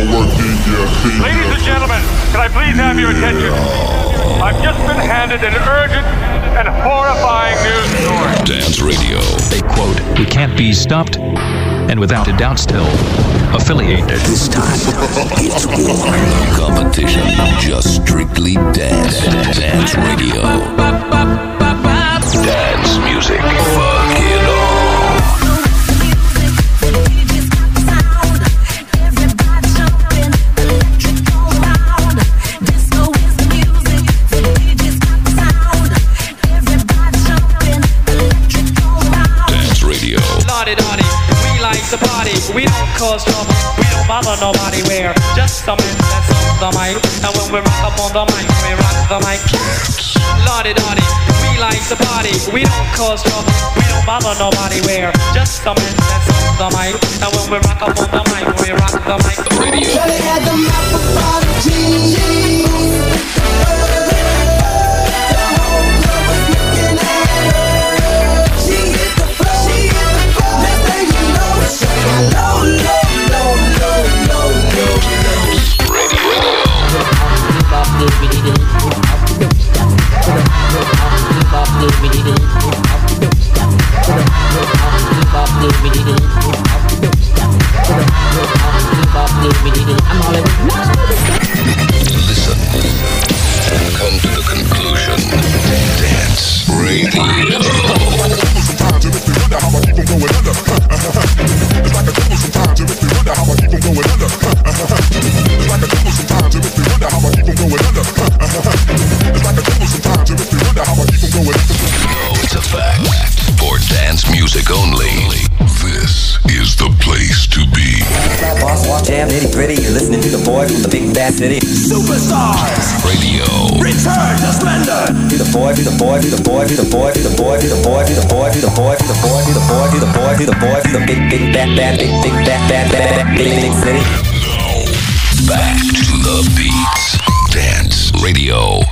Ladies and gentlemen, can I please have your attention? I've just been handed an urgent and horrifying news story. Dance Radio. They quote, "We can't be stopped," and without a doubt still affiliated. This time, it's war. No competition, just strictly dance. Dance Radio. Dance music. Fuck it all. The party, we don't cause trouble, we don't bother nobody, we're just the men that's on the mic. And when we rock up on the mic, we rock the mic. Lordy dotty, we like the party, we don't cause trouble, we don't bother nobody, we're just the men that's on the mic. And when we rock up on the mic, we rock the mic. Radio. They had the map of prodigy. Listen and come to the conclusion. Dance Radio. It's a fact. For dance music only, this is the place to be. Boss, walk, jam, nitty gritty. You're listening to the boy from the big bad city. Superstars Radio. Return to splendor. To the boy, to the boy, to the boy, to the boy, to the boy, to the boy, to the boy, to the boy, to the boy, to the boy, to the boy, to the boy, to the big bad city. Now, back to the beats. Dance Radio.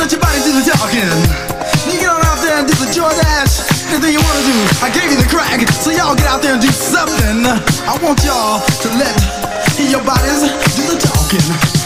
let your body do the talking. You get on out there and do the joy dash. Anything you wanna do, I gave you the crack. So y'all get out there and do something. I want y'all to let your bodies do the talking.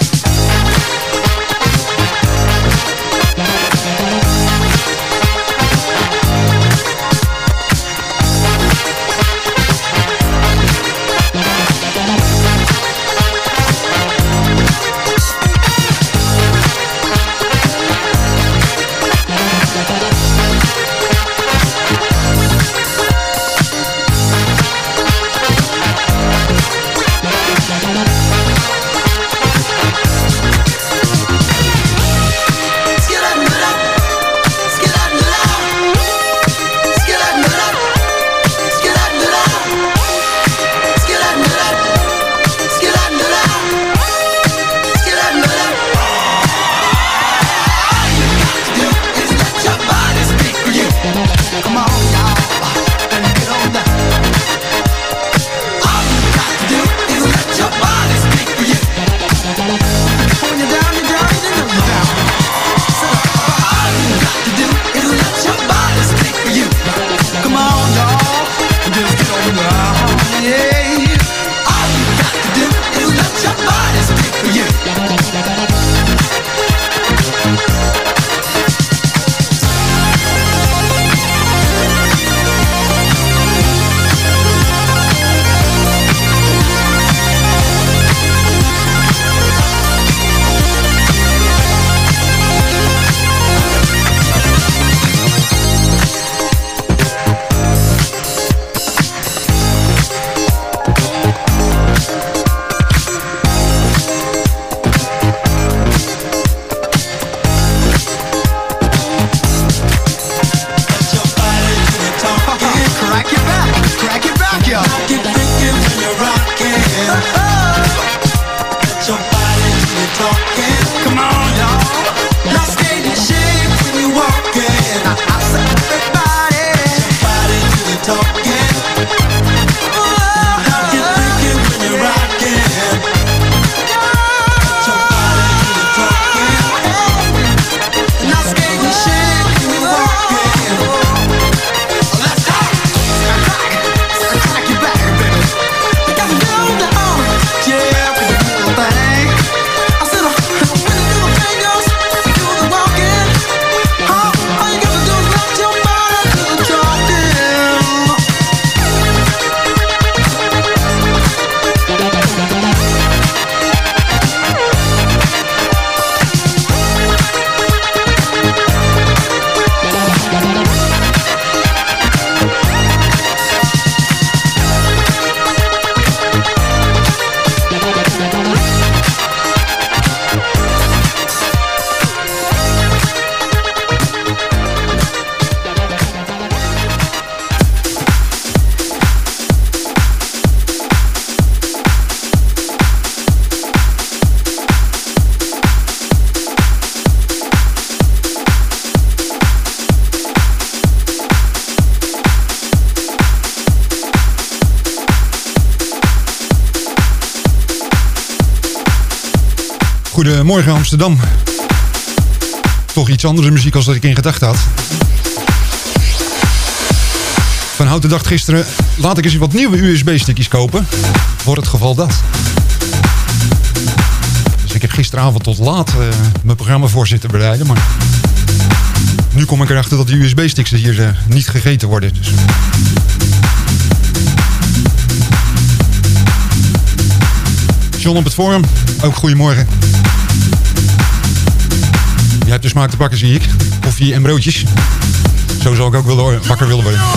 Goedemorgen Amsterdam. Toch iets andere muziek als dat ik in gedachten had. Van Houten dacht gisteren, laat ik eens wat nieuwe USB-stickjes kopen. Voor het geval dat. Dus ik heb gisteravond tot laat mijn programma voor zitten bereiden. Maar nu kom ik erachter dat die USB-sticks hier niet gegeten worden. Dus. John op het forum, ook goedemorgen. Jij hebt de smaak te pakken, zie ik. Koffie en broodjes. Zo zal ik ook wakker willen worden.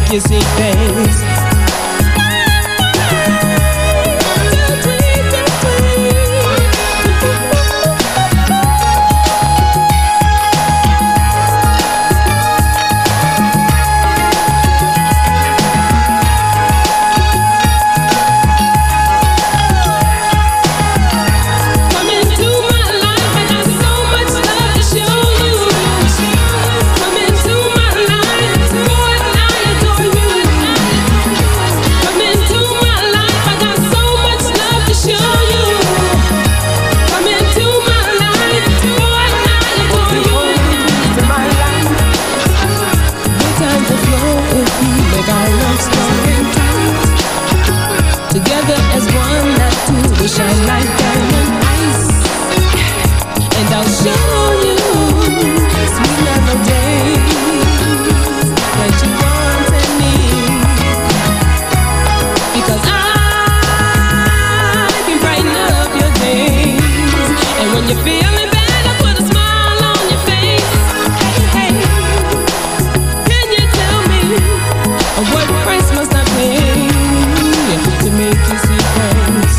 make you see things. Shine like diamond ice, and I'll show you sweet melodies that you want and need. Because I can brighten up your days, and when you're feeling bad, I put a smile on your face. Hey, hey, can you tell me what price must I pay to make you see things?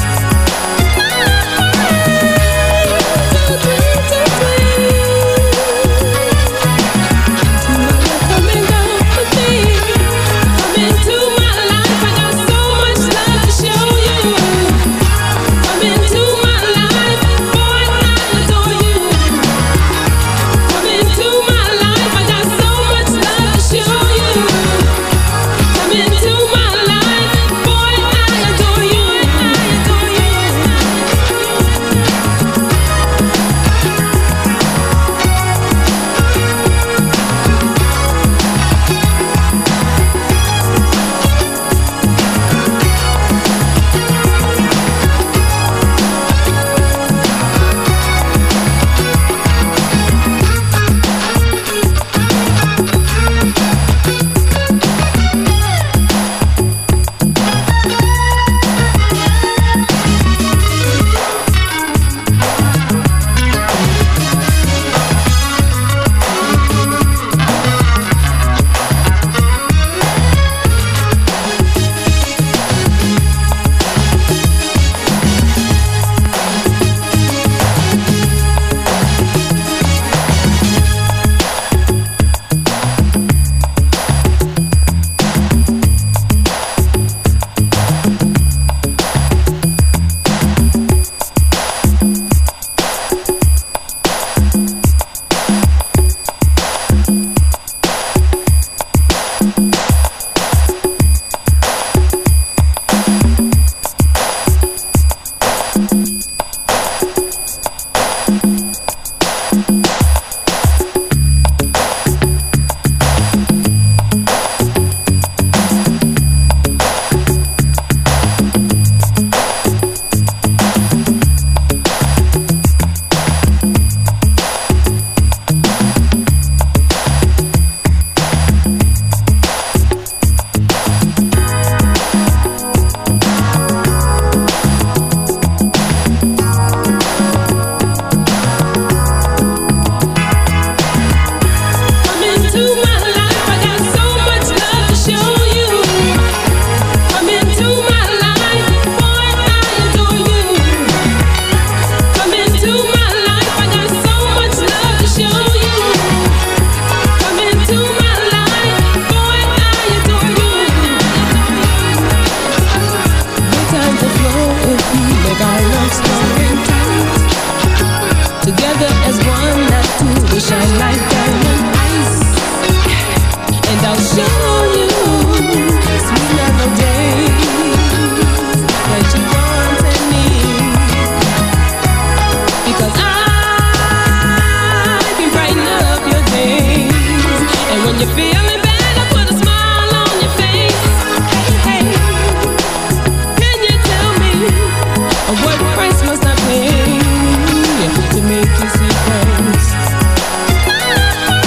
Make you see things.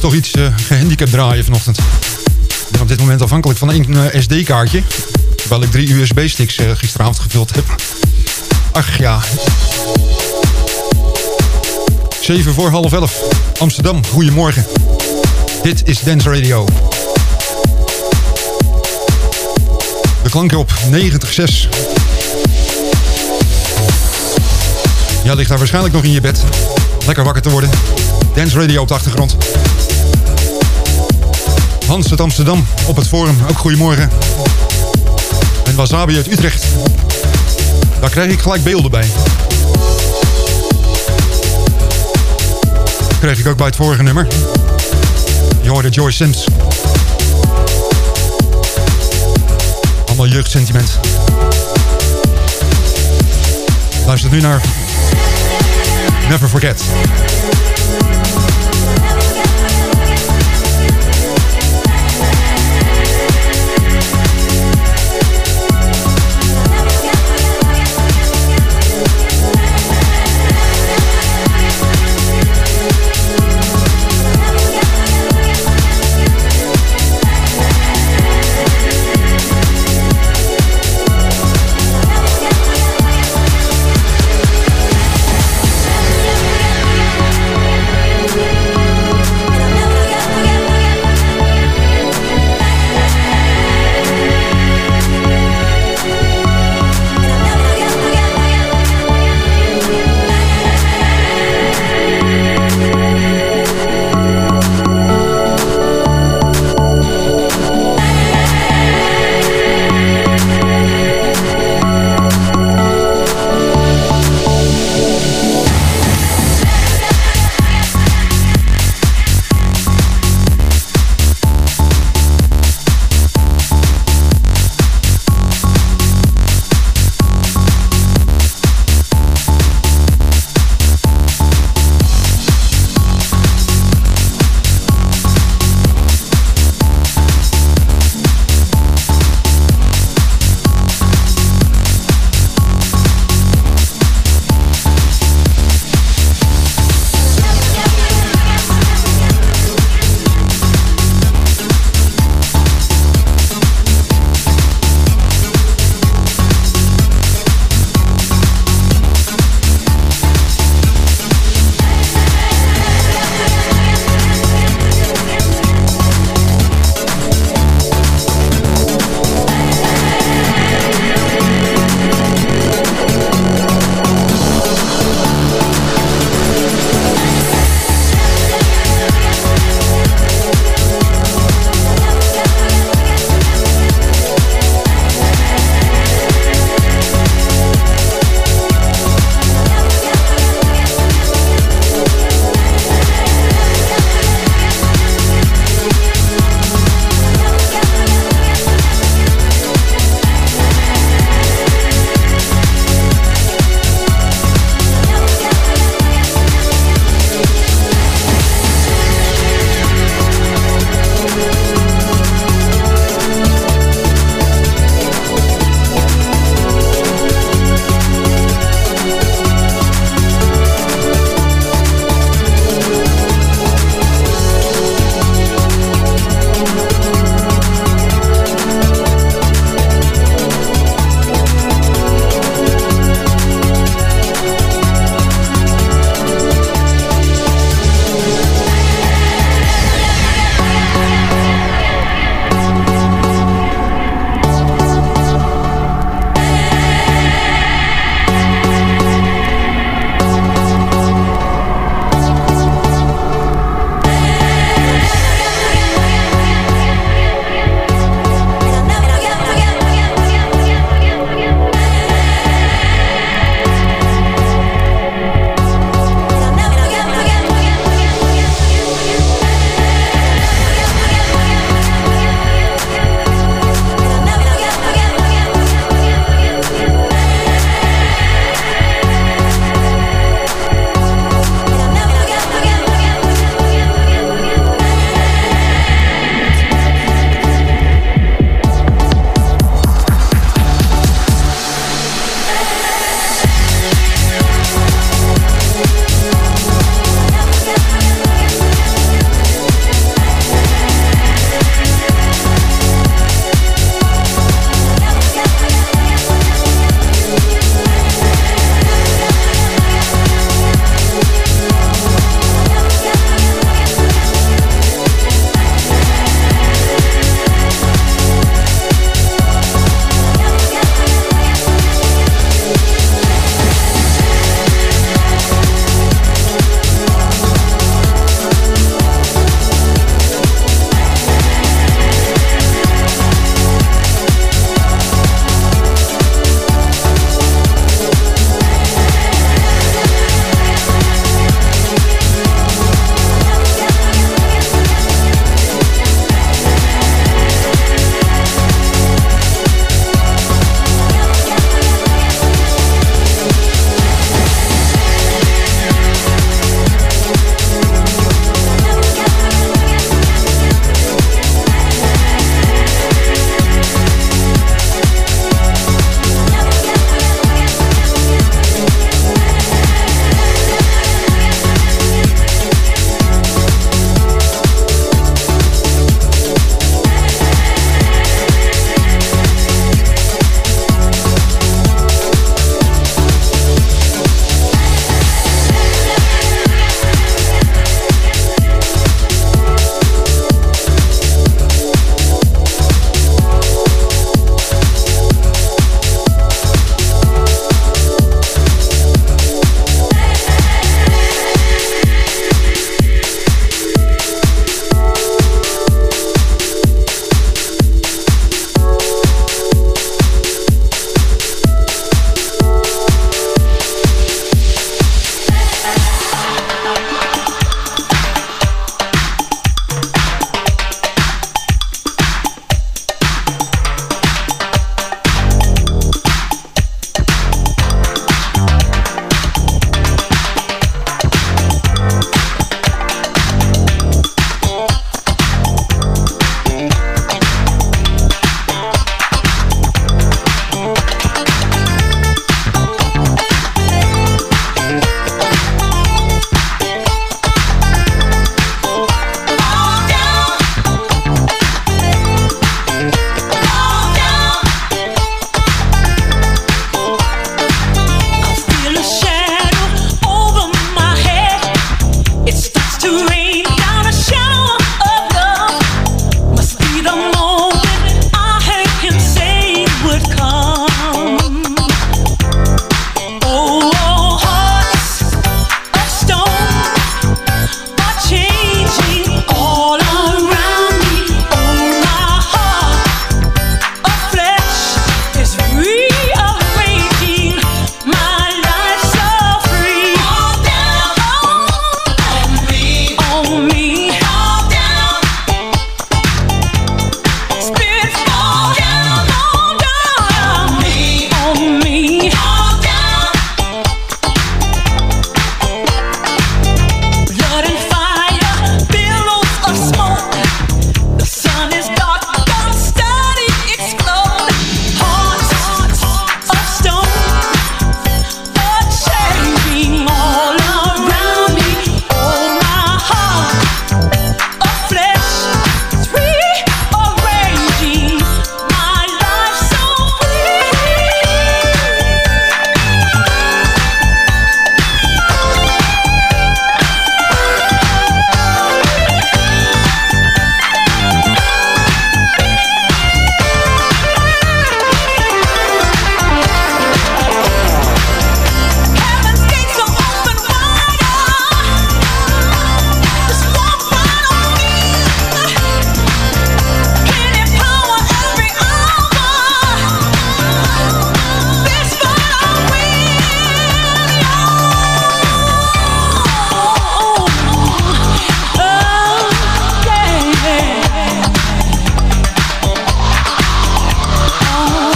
toch iets gehandicapt draaien vanochtend. Ik ben op dit moment afhankelijk van één SD-kaartje. Terwijl ik 3 USB-sticks gisteravond gevuld heb. Ach ja. 7 voor half 11. Amsterdam, goedemorgen. Dit is Dance Radio. De klanken op 90.6. Jij ligt daar waarschijnlijk nog in je bed. Lekker wakker te worden. Dance Radio op de achtergrond. Hans uit Amsterdam op het forum. Ook goedemorgen. En Wasabi uit Utrecht. Daar krijg ik gelijk beelden bij. Dat kreeg ik ook bij het vorige nummer. Je hoorde Joy Sims. Allemaal jeugdsentiment. Luister nu naar Never Forget.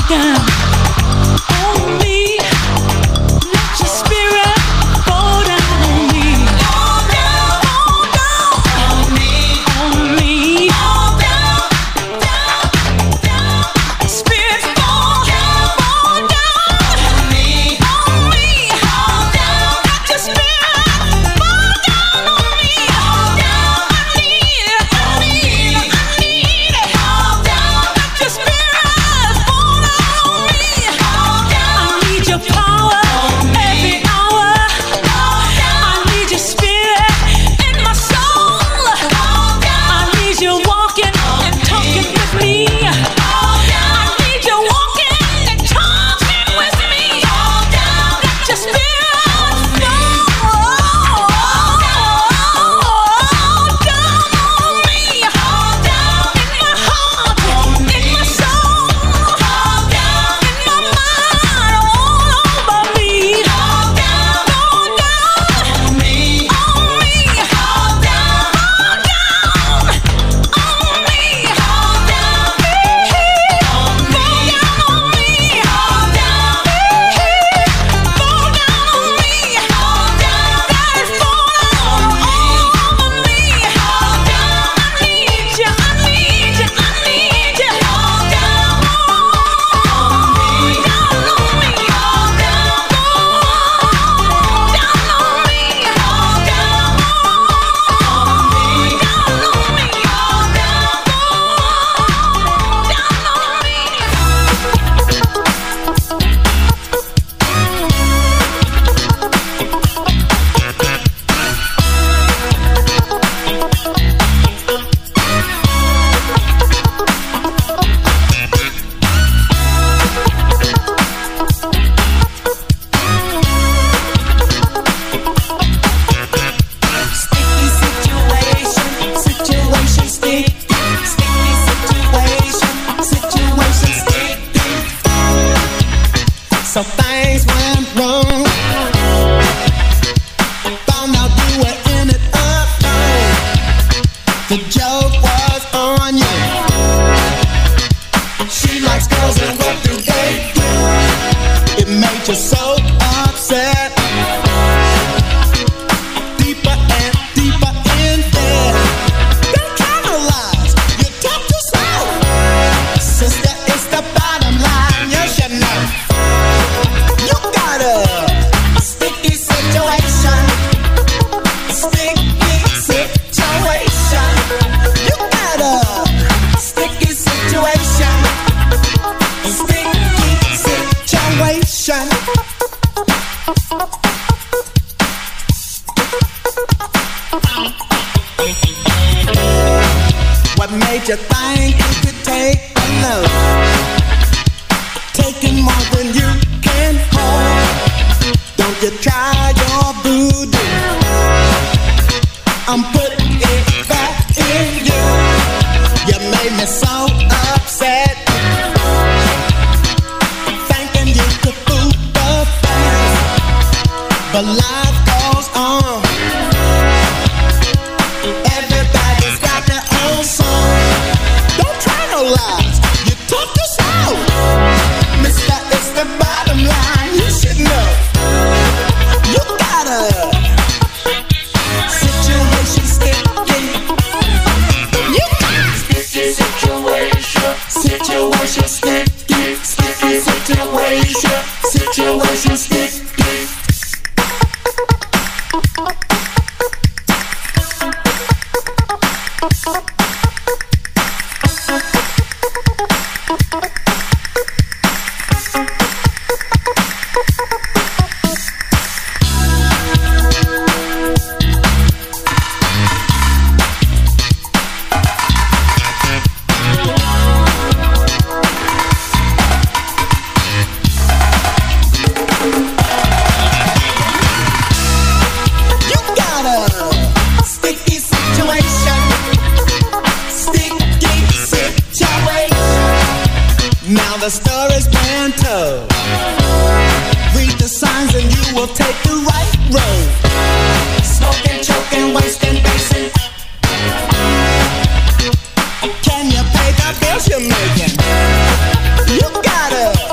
Can you pay the bills you're making? You gotta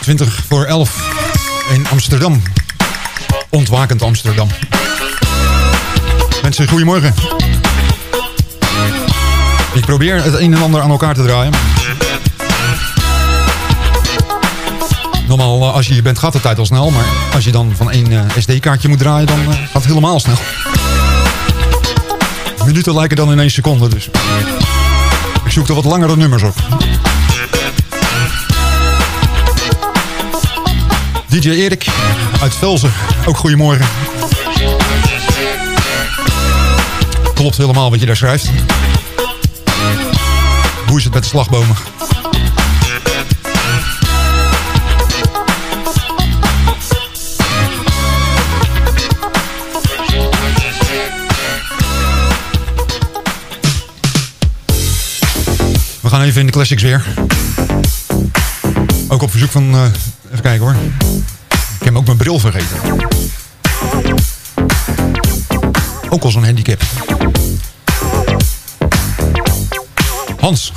20 voor 11 in Amsterdam. Ontwakend Amsterdam. Mensen, goedemorgen. Ik probeer het een en ander aan elkaar te draaien. Normaal, als je hier bent, gaat de tijd al snel. Maar als je dan van één SD-kaartje moet draaien, dan gaat het helemaal snel. Minuten lijken dan in 1 seconde, dus ik zoek er wat langere nummers op. DJ Erik uit Velzen, ook goedemorgen. Klopt helemaal wat je daar schrijft. Hoe is het met de slagbomen? We gaan even in de classics weer. Ook op verzoek van... even kijken hoor. Ik heb ook mijn bril vergeten. Ook al zo'n handicap. Hans.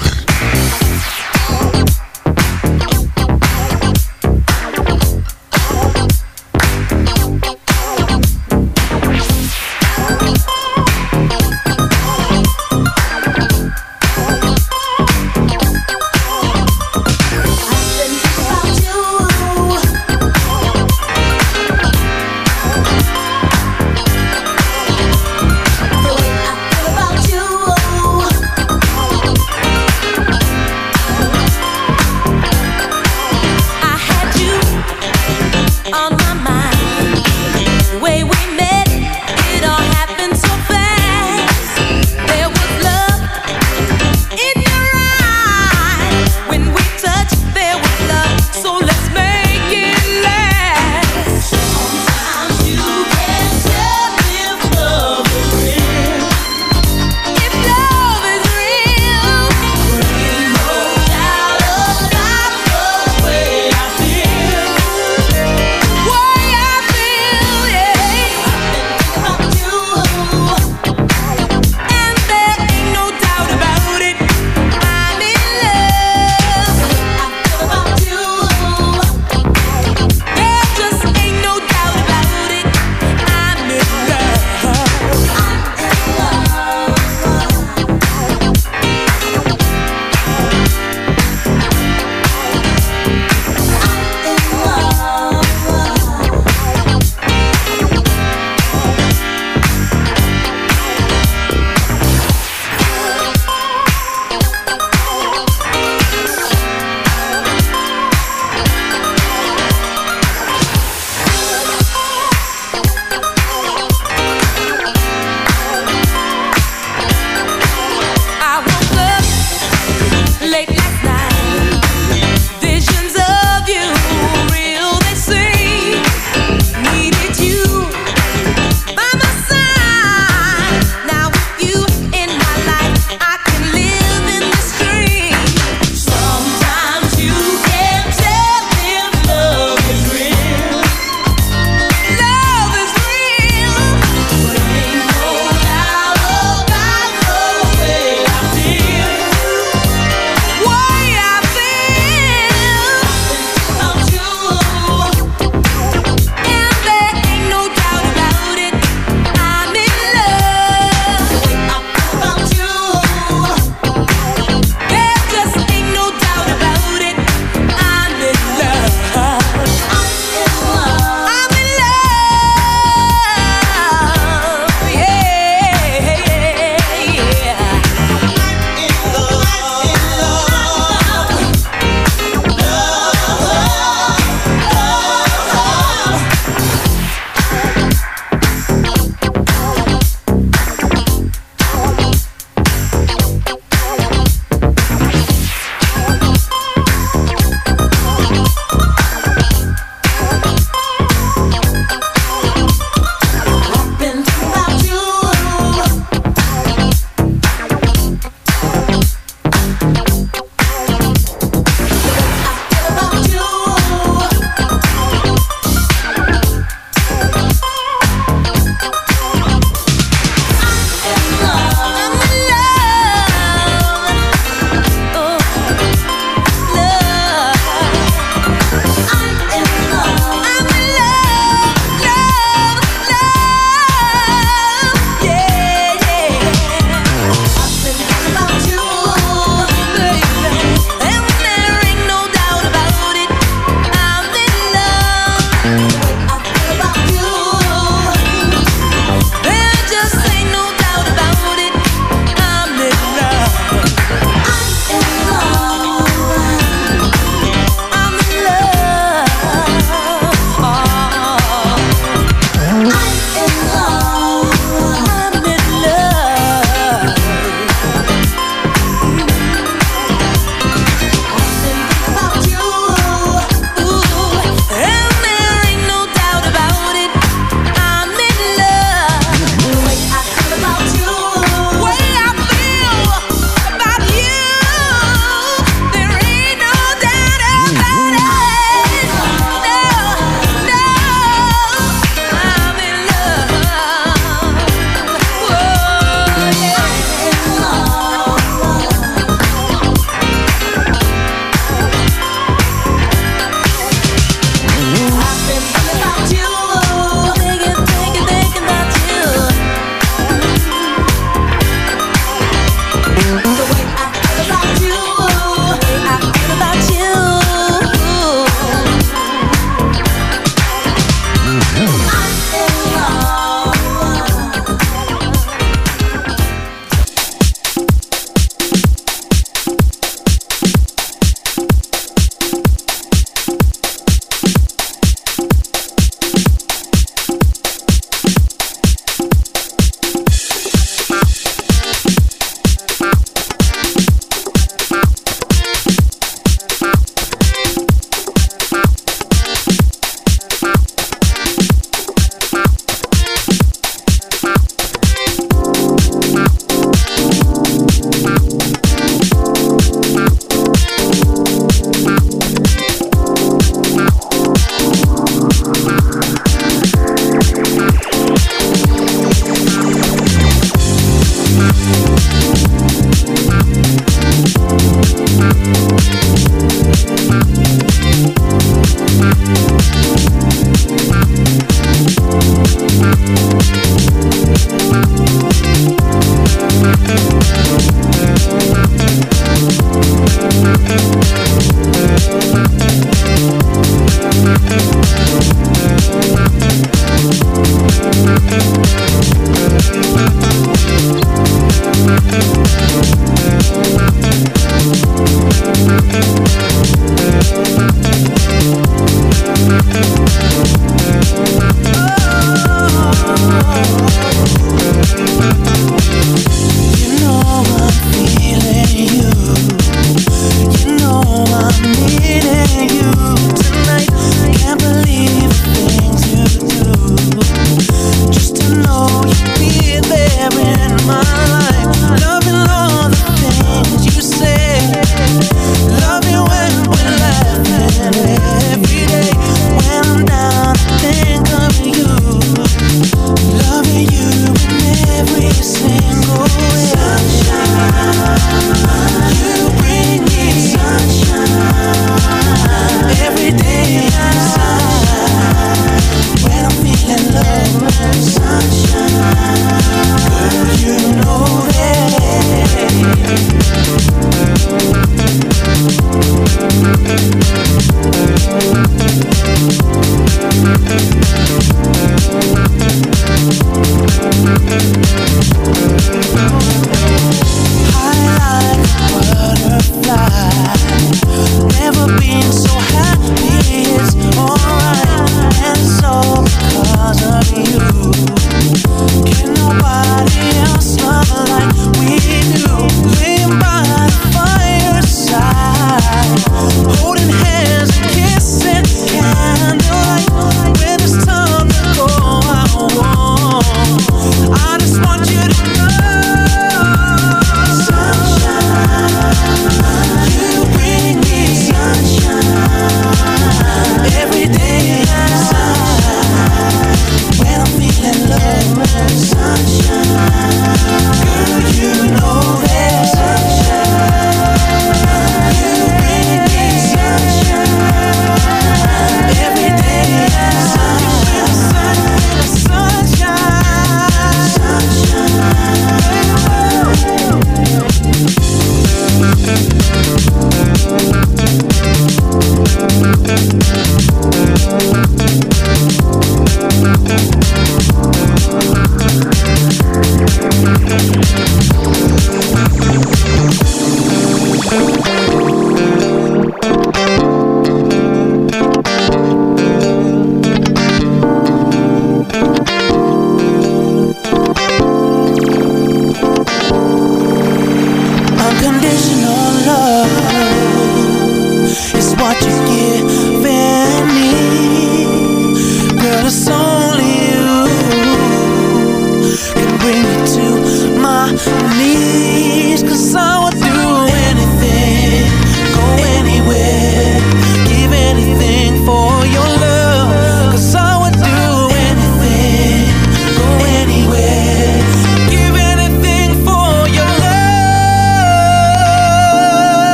Sunshine, girl, you know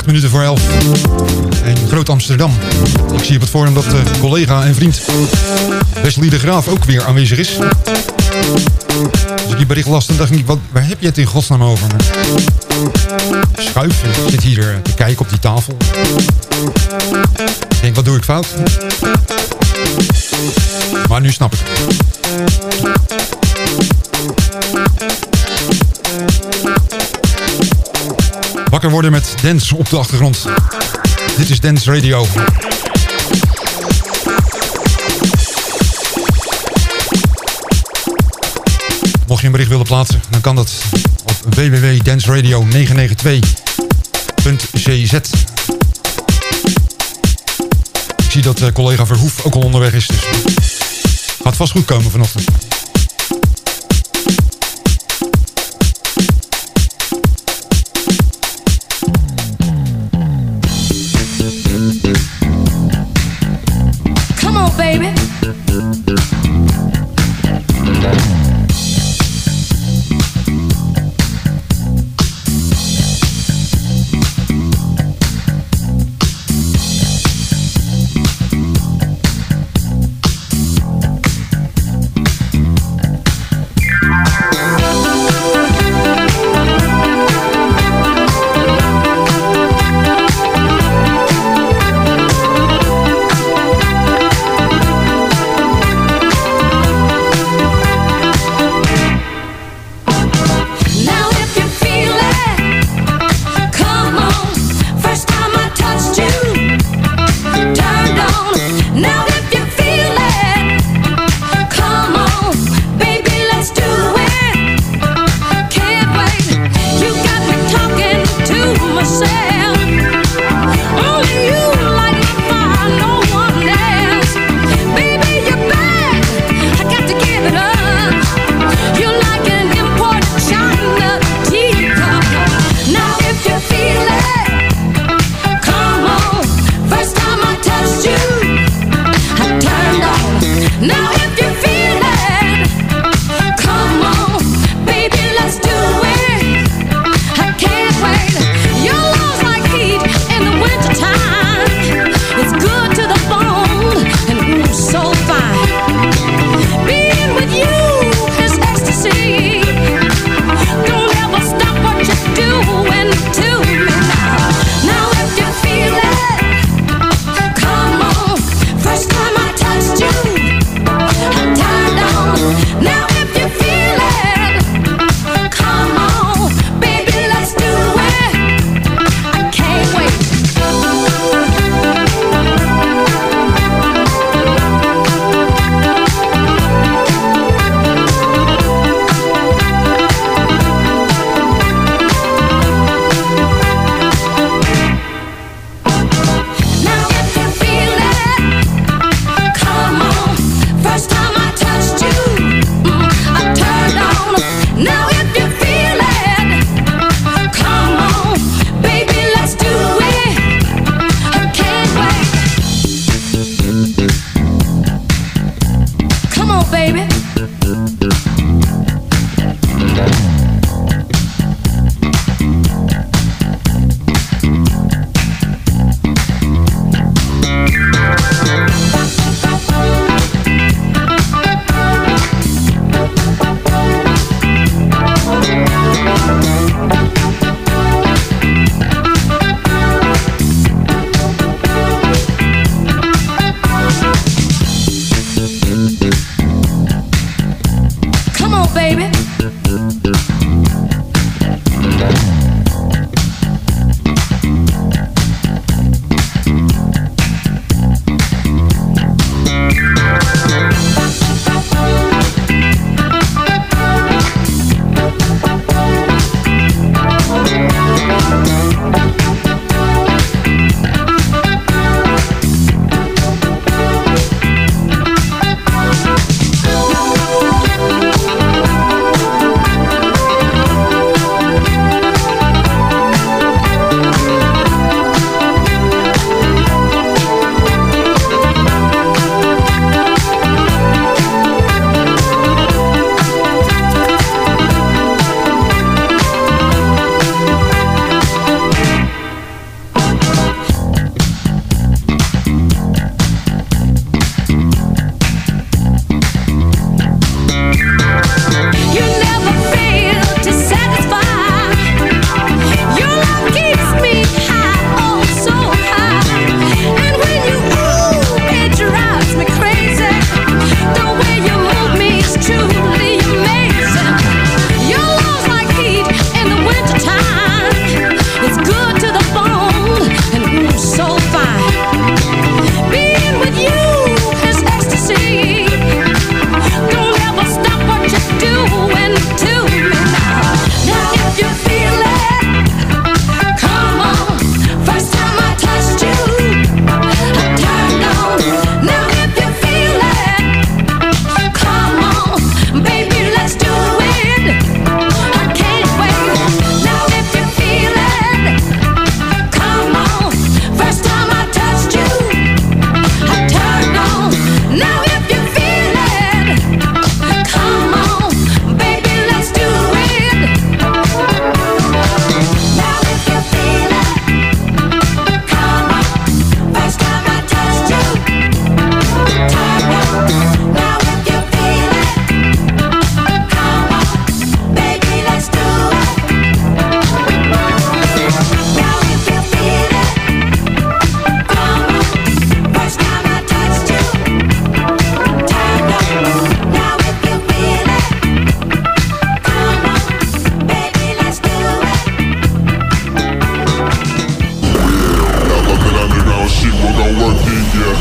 minuten voor 11. In Groot Amsterdam. Ik zie op het forum dat collega en vriend Wesley de Graaf ook weer aanwezig is. Dus ik die bericht las en dacht ik, waar heb je het in godsnaam over? Schuif, ik zit hier te kijken op die tafel. Ik denk, wat doe ik fout? Maar nu snap ik. Wakker worden met dance op de achtergrond. Dit is Dance Radio. Mocht je een bericht willen plaatsen, dan kan dat op www.danceradio992.cz. Ik zie dat collega Verhoef ook al onderweg is, dus gaat vast goed komen vanochtend. Come on, baby.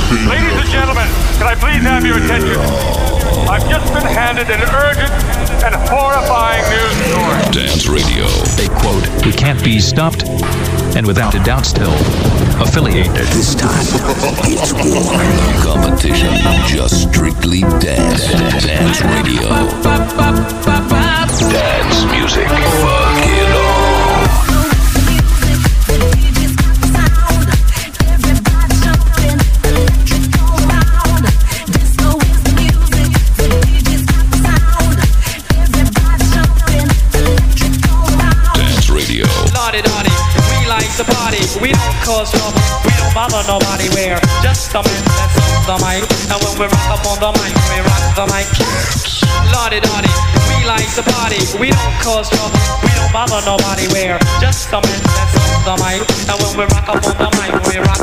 Ladies and gentlemen, can I please have your attention? I've just been handed an urgent and horrifying news story. Dance Radio. They quote, "We can't be stopped," and without a doubt still affiliated. This time, it's war. No competition, just strictly dance. Dance Radio. Dance music. Fuck it all. The party, we don't cause trouble, we don't bother nobody, we're just the men that's on the mic. And when we rock up on the mic, we rock the mic. Lordy dotty, we like the party, we don't cause trouble, we don't bother nobody, we're just the men that's on the mic. And when we rock up on the mic, we rock